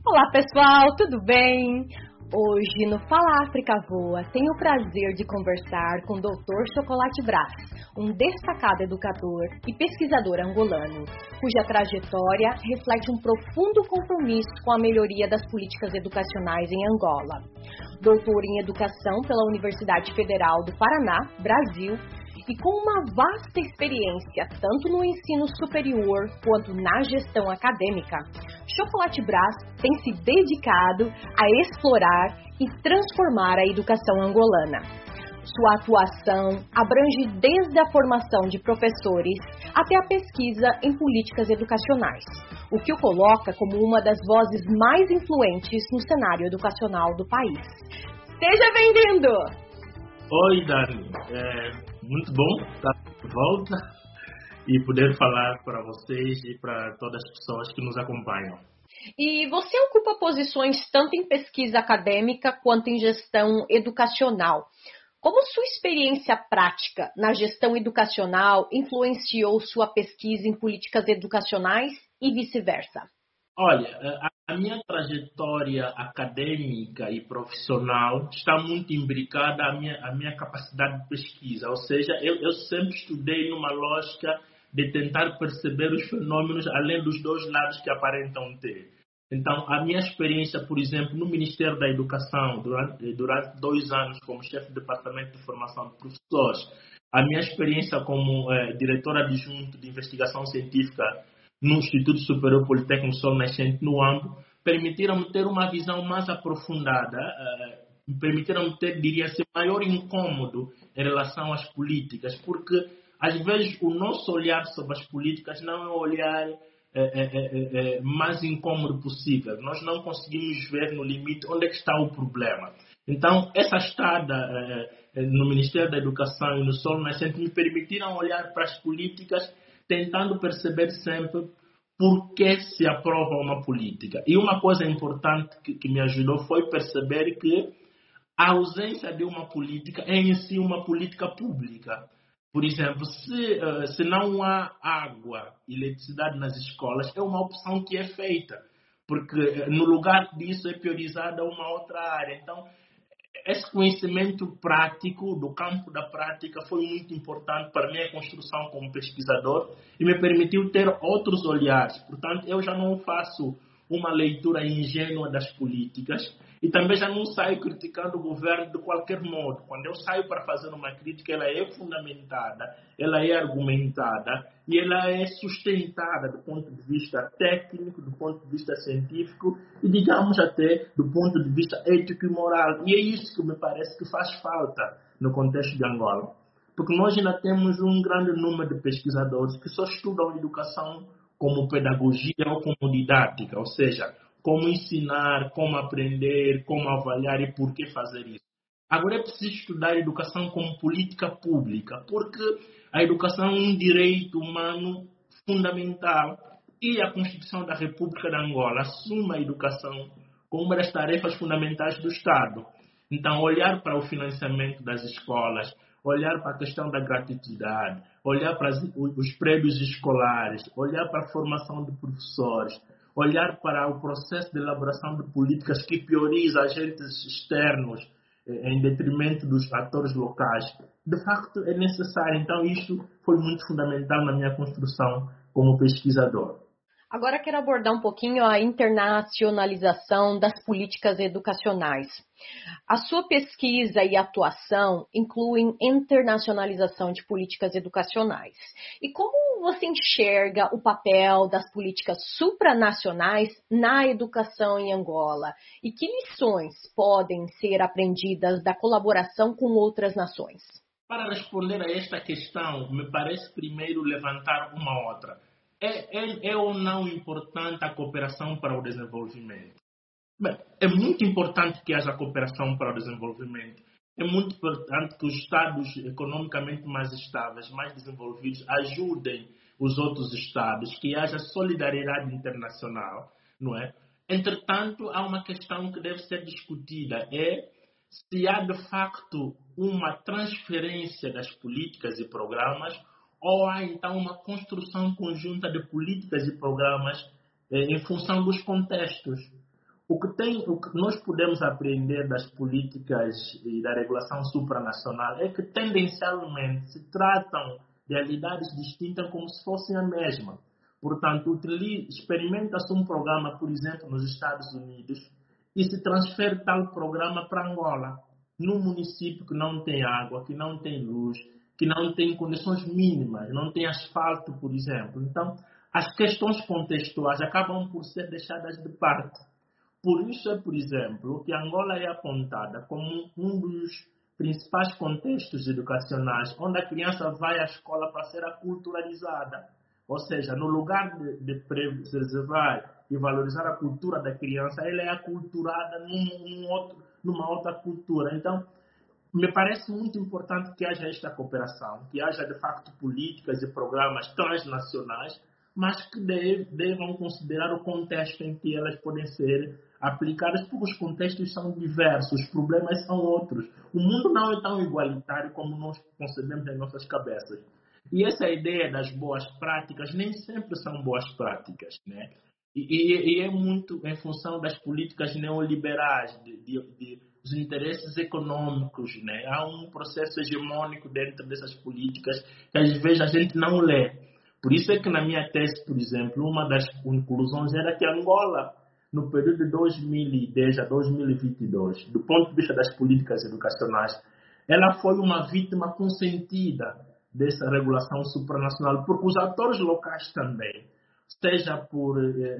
Olá pessoal, tudo bem? Hoje no Fala África Voa tenho o prazer de conversar com o Dr. Chocolate Brás, um destacado educador e pesquisador angolano, cuja trajetória reflete um profundo compromisso com a melhoria das políticas educacionais em Angola. Doutor em Educação pela Universidade Federal do Paraná, Brasil, e com uma vasta experiência tanto no ensino superior quanto na gestão acadêmica, Chocolate Brás tem se dedicado a explorar e transformar a educação angolana. Sua atuação abrange desde a formação de professores até a pesquisa em políticas educacionais, o que o coloca como uma das vozes mais influentes no cenário educacional do país. Seja bem-vindo! Oi, Dani. Muito bom estar de volta e poder falar para vocês e para todas as pessoas que nos acompanham. E você ocupa posições tanto em pesquisa acadêmica quanto em gestão educacional. Como sua experiência prática na gestão educacional influenciou sua pesquisa em políticas educacionais e vice-versa? Olha, a minha trajetória acadêmica e profissional está muito imbricada à minha capacidade de pesquisa. Ou seja, eu sempre estudei numa lógica de tentar perceber os fenômenos além dos dois lados que aparentam ter. Então, a minha experiência, por exemplo, no Ministério da Educação, durante 2 anos como chefe de departamento de formação de professores, a minha experiência como diretor adjunto de investigação científica no Instituto Superior Politécnico Sol Nascente, no AMBO, permitiram-me ter uma visão mais aprofundada, permitiram-me ter, diria-se, maior incômodo em relação às políticas, porque às vezes o nosso olhar sobre as políticas não é o olhar mais incômodo possível. Nós não conseguimos ver no limite onde é que está o problema. Então, essa estada no Ministério da Educação e no Sol Nascente me permitiram olhar para as políticas tentando perceber sempre por que se aprova uma política. E uma coisa importante que me ajudou foi perceber que a ausência de uma política é em si uma política pública. Por exemplo, se não há água e eletricidade nas escolas, é uma opção que é feita, porque no lugar disso é priorizada uma outra área. Então, esse conhecimento prático, do campo da prática, foi muito importante para a minha construção como pesquisador e me permitiu ter outros olhares. Portanto, eu já não faço uma leitura ingênua das políticas e também já não saio criticando o governo de qualquer modo. Quando eu saio para fazer uma crítica, ela é fundamentada, ela é argumentada e ela é sustentada do ponto de vista técnico, do ponto de vista científico e, digamos, até do ponto de vista ético e moral. E é isso que me parece que faz falta no contexto de Angola. Porque nós ainda temos um grande número de pesquisadores que só estudam educação como pedagogia ou como didática, ou seja, como ensinar, como aprender, como avaliar e por que fazer isso. Agora é preciso estudar a educação como política pública, porque a educação é um direito humano fundamental e a Constituição da República de Angola assume a educação como uma das tarefas fundamentais do Estado. Então, olhar para o financiamento das escolas, olhar para a questão da gratuidade, olhar para os prédios escolares, olhar para a formação de professores, olhar para o processo de elaboração de políticas que prioriza agentes externos em detrimento dos atores locais, de facto é necessário. Então, isto foi muito fundamental na minha construção como pesquisador. Agora quero abordar um pouquinho a internacionalização das políticas educacionais. A sua pesquisa e atuação incluem internacionalização de políticas educacionais. E como você enxerga o papel das políticas supranacionais na educação em Angola? E que lições podem ser aprendidas da colaboração com outras nações? Para responder a esta questão, me parece primeiro levantar uma outra. É ou não importante a cooperação para o desenvolvimento? Bem, é muito importante que haja cooperação para o desenvolvimento. É muito importante que os Estados economicamente mais estáveis, mais desenvolvidos, ajudem os outros Estados, que haja solidariedade internacional, não é? Entretanto, há uma questão que deve ser discutida, se há de facto uma transferência das políticas e programas ou há então uma construção conjunta de políticas e programas em função dos contextos. O que nós podemos aprender das políticas e da regulação supranacional é que tendencialmente se tratam de realidades distintas como se fossem a mesma. Portanto, experimenta-se um programa, por exemplo, nos Estados Unidos e se transfere tal programa para Angola, num município que não tem água, que não tem luz, que não tem condições mínimas, não tem asfalto, por exemplo. Então, as questões contextuais acabam por ser deixadas de parte. Por isso por exemplo, que Angola é apontada como um dos principais contextos educacionais onde a criança vai à escola para ser aculturalizada. Ou seja, no lugar de preservar e valorizar a cultura da criança, ela é aculturada numa outra cultura. Então, me parece muito importante que haja esta cooperação, que haja de facto políticas e programas transnacionais, mas que devam considerar o contexto em que elas podem ser aplicadas, porque os contextos são diversos, os problemas são outros. O mundo não é tão igualitário como nós concebemos em nossas cabeças. E essa ideia das boas práticas nem sempre são boas práticas, né? E é muito em função das políticas neoliberais, dos interesses econômicos, né? Há um processo hegemônico dentro dessas políticas que às vezes a gente não lê. Por isso é que na minha tese, por exemplo, uma das conclusões era que Angola, no período de 2010 a 2022, do ponto de vista das políticas educacionais, ela foi uma vítima consentida dessa regulação supranacional, porque os atores locais também, seja por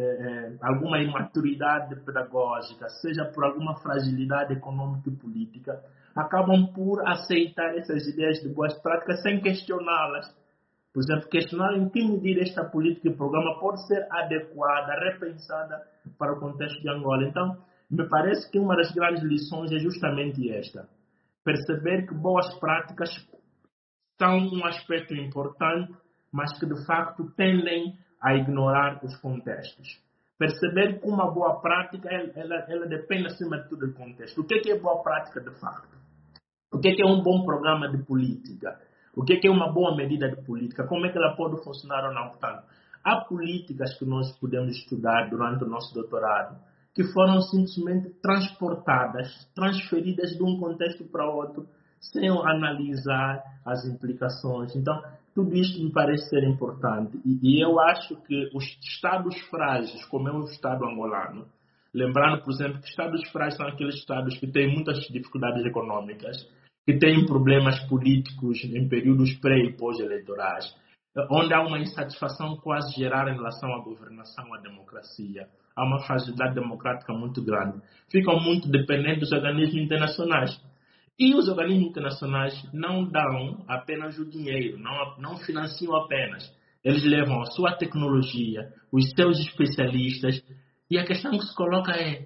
alguma imaturidade pedagógica, seja por alguma fragilidade econômica e política, acabam por aceitar essas ideias de boas práticas sem questioná-las. Por exemplo, questionar em que medida esta política e programa pode ser adequada, repensada para o contexto de Angola. Então, me parece que uma das grandes lições é justamente esta. Perceber que boas práticas são um aspecto importante, mas que de facto tendem a ignorar os contextos. Perceber que uma boa prática, ela depende acima de tudo do contexto. O que é boa prática de facto? O que é um bom programa de política? O que é uma boa medida de política? Como é que ela pode funcionar ou não? Portanto, há políticas que nós podemos estudar durante o nosso doutorado que foram simplesmente transportadas, transferidas de um contexto para outro, sem analisar as implicações. Então, tudo isto me parece ser importante. E eu acho que os estados frágeis, como é o estado angolano, lembrando, por exemplo, que estados frágeis são aqueles estados que têm muitas dificuldades econômicas, que têm problemas políticos em períodos pré- e pós-eleitorais, onde há uma insatisfação quase geral em relação à governação, à democracia. Há uma fragilidade democrática muito grande. Ficam muito dependentes dos organismos internacionais. E os organismos internacionais não dão apenas o dinheiro, não financiam apenas. Eles levam a sua tecnologia, os seus especialistas, e a questão que se coloca é: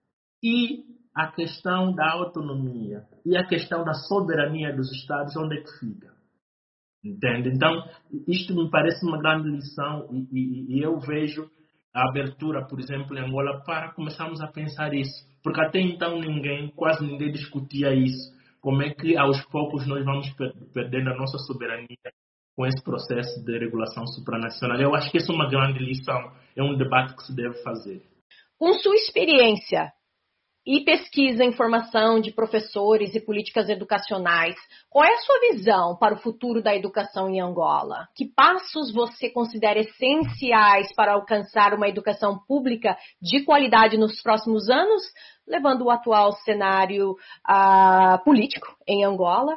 e a questão da autonomia e a questão da soberania dos Estados, onde é que fica? Entende? Então, isto me parece uma grande lição e eu vejo a abertura, por exemplo, em Angola, para começarmos a pensar isso. Porque até então quase ninguém discutia isso. Como é que aos poucos nós vamos perdendo a nossa soberania com esse processo de regulação supranacional? Eu acho que isso é uma grande lição, é um debate que se deve fazer. Com sua experiência e pesquisa em formação de professores e políticas educacionais, qual é a sua visão para o futuro da educação em Angola? Que passos você considera essenciais para alcançar uma educação pública de qualidade nos próximos anos, levando o atual cenário político em Angola,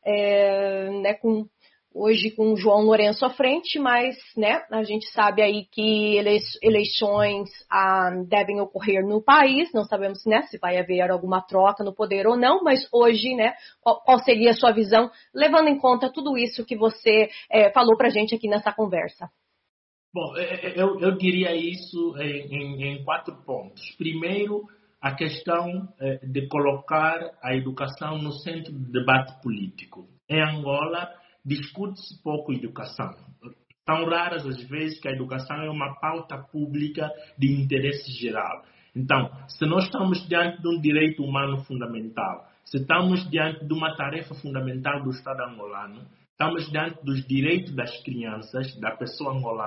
hoje com o João Lourenço à frente, mas a gente sabe aí que eleições devem ocorrer no país, não sabemos se vai haver alguma troca no poder ou não, mas hoje, qual seria a sua visão, levando em conta tudo isso que você falou para a gente aqui nessa conversa? Bom, eu diria isso em 4 pontos. Primeiro, a questão de colocar a educação no centro do debate político. Em Angola, discute-se pouco educação. São raras as vezes que a educação é uma pauta pública de interesse geral. Então, se nós estamos diante de um direito humano fundamental, se estamos diante de uma tarefa fundamental do Estado angolano, estamos diante dos direitos das crianças, da pessoa angolana,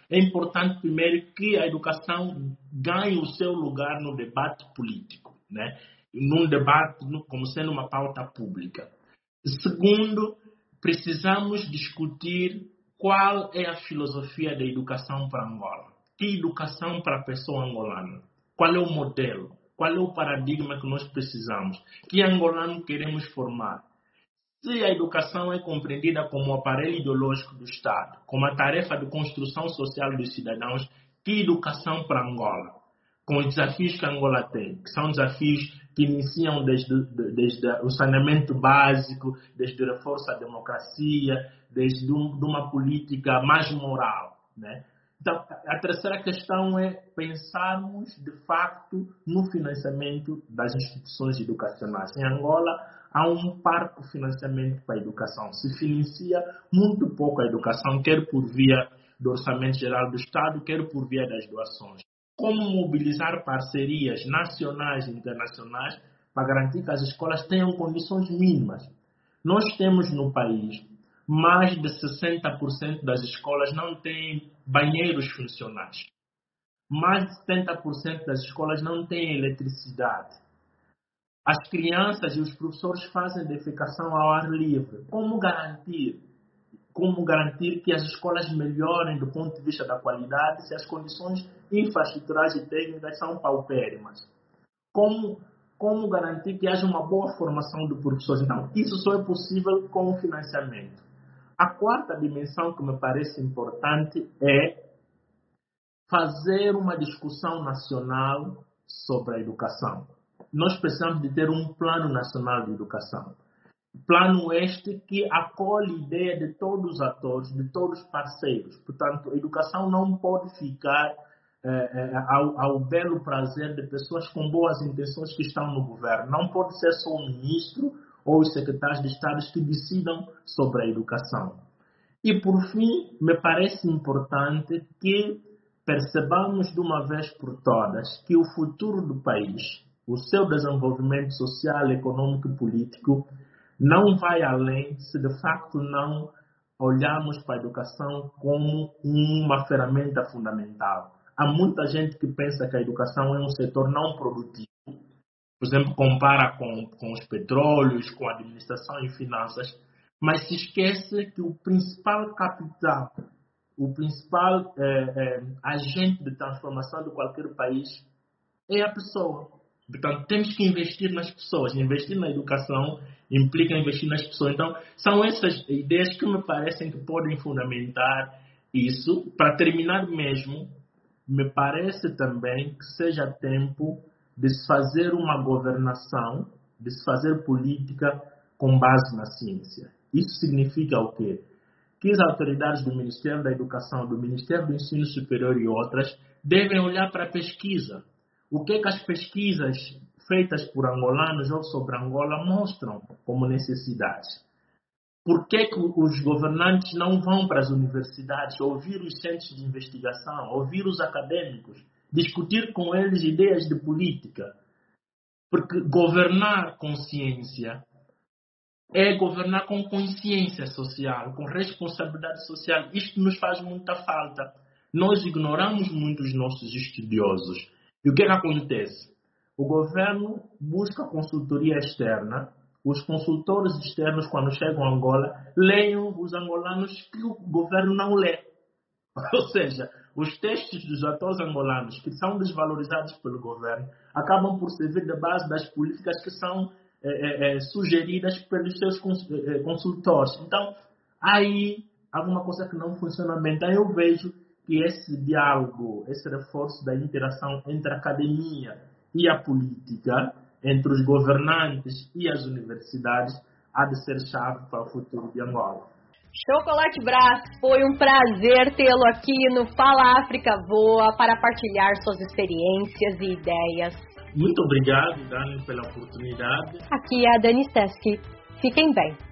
é importante primeiro que a educação ganhe o seu lugar no debate político, né? Num debate como sendo uma pauta pública. Segundo, precisamos discutir qual é a filosofia da educação para Angola. Que educação para a pessoa angolana? Qual é o modelo? Qual é o paradigma que nós precisamos? Que angolano queremos formar? Se a educação é compreendida como o aparelho ideológico do Estado, como a tarefa de construção social dos cidadãos, que educação para Angola? Com os desafios que a Angola tem, que são desafios que iniciam desde o saneamento básico, desde o reforço à democracia, desde uma política mais moral, né? Então, a terceira questão é pensarmos, de facto, no financiamento das instituições educacionais. Em Angola, há um parco financiamento para a educação. Se financia muito pouco a educação, quer por via do Orçamento Geral do Estado, quer por via das doações. Como mobilizar parcerias nacionais e internacionais para garantir que as escolas tenham condições mínimas. Nós temos no país mais de 60% das escolas não têm banheiros funcionais. Mais de 70% das escolas não têm eletricidade. As crianças e os professores fazem defecação ao ar livre. Como garantir que as escolas melhorem do ponto de vista da qualidade se as condições infraestruturais e técnicas são paupérrimas? Como garantir que haja uma boa formação de professores? Então, isso só é possível com o financiamento. A quarta dimensão que me parece importante é fazer uma discussão nacional sobre a educação. Nós precisamos de ter um plano nacional de educação. Plano este que acolhe a ideia de todos os atores, de todos os parceiros. Portanto, a educação não pode ficar ao belo prazer de pessoas com boas intenções que estão no governo. Não pode ser só o ministro ou os secretários de Estado que decidam sobre a educação. E, por fim, me parece importante que percebamos de uma vez por todas que o futuro do país, o seu desenvolvimento social, econômico e político, não vai além se de facto não olharmos para a educação como uma ferramenta fundamental. Há muita gente que pensa que a educação é um setor não produtivo. Por exemplo, compara com os petróleos, com a administração e finanças, mas se esquece que o principal capital, o principal agente de transformação de qualquer país é a pessoa. Portanto, temos que investir nas pessoas. Investir na educação implica investir nas pessoas. Então, são essas ideias que me parecem que podem fundamentar isso. Para terminar mesmo, me parece também que seja tempo de se fazer uma governação, de se fazer política com base na ciência. Isso significa o quê? Que as autoridades do Ministério da Educação, do Ministério do Ensino Superior e outras devem olhar para a pesquisa. O que as pesquisas feitas por angolanos ou sobre Angola mostram como necessidades? Por que os governantes não vão para as universidades ouvir os centros de investigação, ouvir os acadêmicos, discutir com eles ideias de política? Porque governar com ciência é governar com consciência social, com responsabilidade social. Isto nos faz muita falta. Nós ignoramos muito os nossos estudiosos. E o que acontece? O governo busca consultoria externa. Os consultores externos, quando chegam a Angola, leiam os angolanos que o governo não lê. Ou seja, os textos dos atores angolanos, que são desvalorizados pelo governo, acabam por servir de base das políticas que são sugeridas pelos seus consultores. Então, aí alguma coisa que não funciona bem. Então, eu vejo que esse diálogo, esse reforço da interação entre a academia e a política, entre os governantes e as universidades, há de ser chave para o futuro de Angola. Chocolate Brás, foi um prazer tê-lo aqui no Fala África Voa para partilhar suas experiências e ideias. Muito obrigado, Dani, pela oportunidade. Aqui é a Dani Steski. Fiquem bem.